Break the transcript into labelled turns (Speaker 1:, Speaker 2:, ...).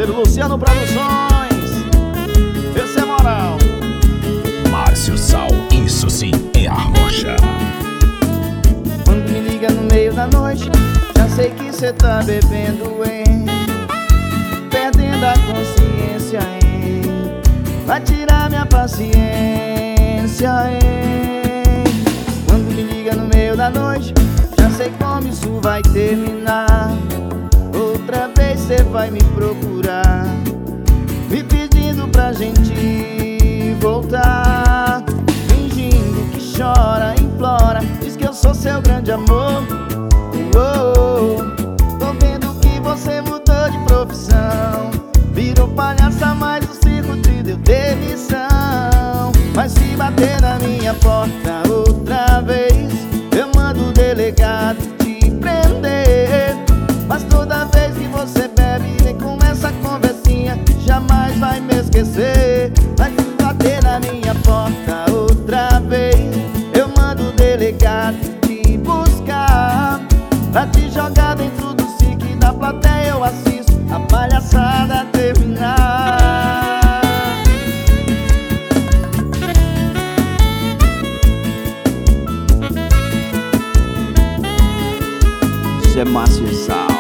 Speaker 1: parceiro Luciano Produções. Esse é moral.
Speaker 2: Márcio Sal, isso sim é a rocha.
Speaker 1: Quando me liga no meio da noite, já sei que cê tá bebendo, hein? Perdendo a consciência, hein? Vai tirar minha paciência, hein? Quando me liga no meio da noite, já sei como isso vai terminar. Outra vez cê vai me procurar, me pedindo pra gente voltar, fingindo que chora, implora, diz que eu sou seu grande amor. Tô vendo que você mudou de profissão, virou palhaça, mas o circo te deu demissão. Mas se bater na minha porta outra vez, eu mando o delegado te prender. Mas toda vez que você bebe, vem com essa conversinha, jamais vai me esquecer. Mas se bater na minha porta outra vez, eu mando o delegado te buscar, pra te jogar dentro do SIC da plateia. Eu assisto a palhaçada terminar. Isso é Márcio Sal.